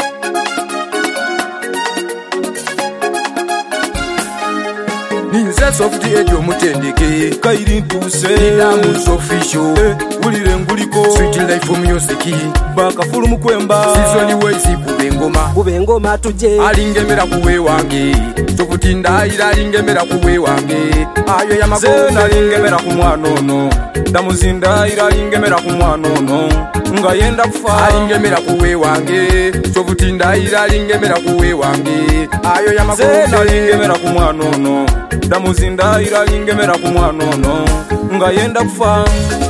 Ninze soft ejo mutendeke kairi ntuse Ndamu official ulire nguliko Sweet life music bakafulu mukwemba Season ways kube ngoma tuje alingemera kuwe wange tokutinda ila alingemera kuwe wange ayo ya mazena alingemera kumwanono ndamuzinda ila alingemera kumwanono nga yenda kufa alingemera kuwe wange tokutinda ila alingemera kuwe wange ayo ya mazena alingemera kumwanono ndamuzinda ila alingemera kumwanono nga yenda kufa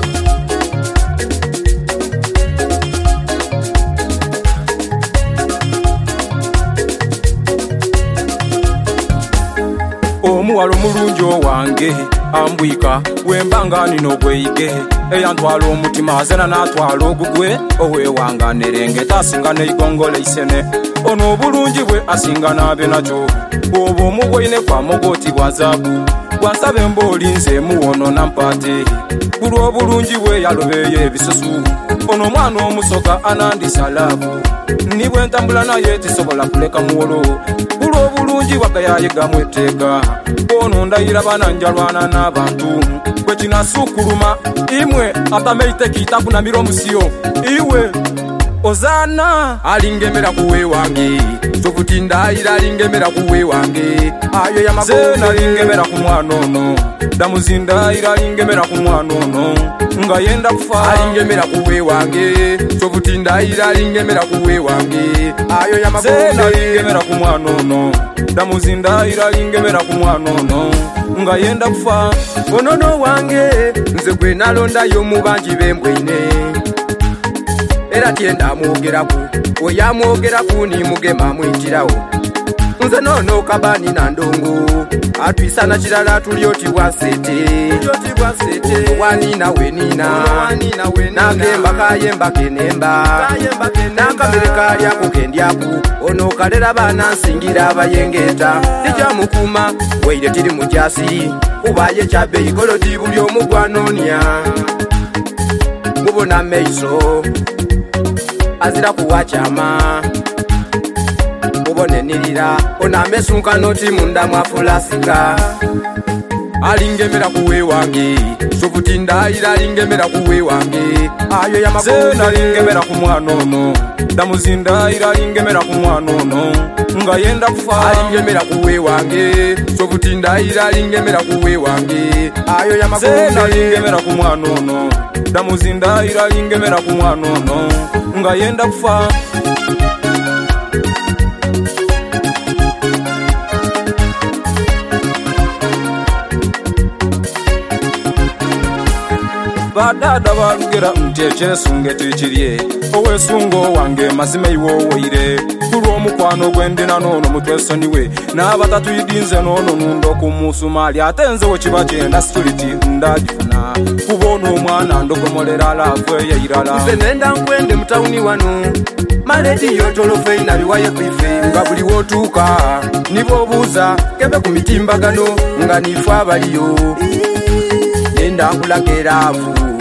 omuwalo mulunjo wange ambwika wembanga nino gweyige eyantwala omutima zena natwala ogugwe owe wanga nerengeta asinga neigongole isene ono obulungi bwe asinga nabe nakyo obwo omugweine kwa mogoti bwa zabu bwansabe mbolinze muwono nampate kulwa obulungi bwe yalobeye ebisusu ono omwana omusoka anandisa laavu nibwe ntambula naye tisobola kuleka muwolo kulwa obulungi bwagayayegamu etteeka ono ndayira bananjalwana n'abantu kwe kinasukuluma imwe atameite kiitakunamira omusiyo iwe ozana alingemera kuwe wange tokutinda ila alingemera kuwe wange ayo ya mazena alingemera kumwanono ndamuzinda ila alingemera kumwanono nga yenda kufa alingemera kuwe wange tokutinda ila alingemera kuwe wange ayo ya mazena alingemera kumwanono ndamuzinda ila alingemera kumwanono nga yenda kufa onono wange nze gwe nalondayo mu bangi bembwine era tienda mwogeraku oyamwogeraku nimugema mwitirawo nze nono kabani na ndongo atwisana kirala tulyoti bwasete wanina wenina nagemba kayemba kenemba nakamere kalyaku kendyaku ono kalera bana nsingira abayengeta tikyamukuma weire tiri mujasi kubaye kyabeyi koloti buli omugwanonya mubona meiso azira kuwachama mubone nilira onamesunka noti munda mwafulasika alingemera kuwe wange sokutinda ila alingemera kuwe wange ayo ya mazena alingemera kumwanono ndamuzinda ila alingemera kumwanono nga yenda kufa alingemera kuwe wange sokutinda ila alingemera kuwe wange ayo ya mazena alingemera kumwanono ndamuzinda ila alingemera kumwanono nga yenda kufa badada balugera mtyekyesunge tikirye owesungo wange mazima iwo woire kulwa omukwano gwendina nono mutwesoniwe n'abatatuyidinze nono nundo kumusumali ate nzewe kiba kyenda situriti ndagifuna kubona omwana ndogomolera laavu eyeirala nze nenda nkwende mutawuni wano malediyo tolofeina biwaye kwife nga buli wotuuka nibobuuza kebe ku mitimbagano nga nife abaliyo nenda nkulaga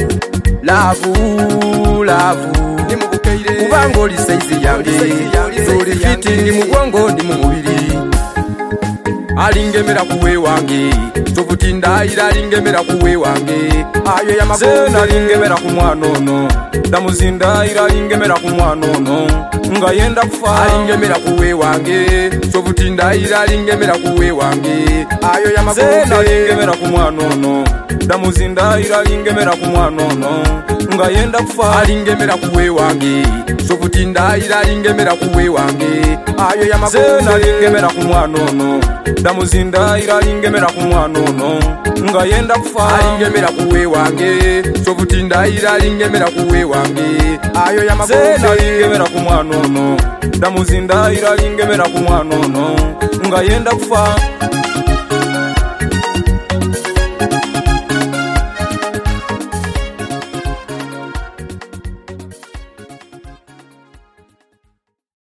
laavu kubanga oli saizi yange oli fiti ndi mugongo ndi mu mubiri alingemera kuwe wange tokutinda ila alingemera kuwe wange ayo ya mazena alingemera kumwanono ndamuzinda ila alingemera kumwanono nga yenda kufa alingemera kuwe wange tokutinda ila alingemera kuwe wange ayo ya mazena alingemera kumwanono ndamuzinda ila alingemera kumwanono nga yenda kufa alingemera kuwe wange sokutinda ila alingemera kuwe wange ayo ya mazena alingemera kumwanono ndamuzinda ila alingemera kumwanono nga yenda kufa alingemera kuwe wange sokutinda ila alingemera kuwe wange ayo ya mazena alingemera kumwanono ndamuzinda ila alingemera kumwanono nga yenda kufa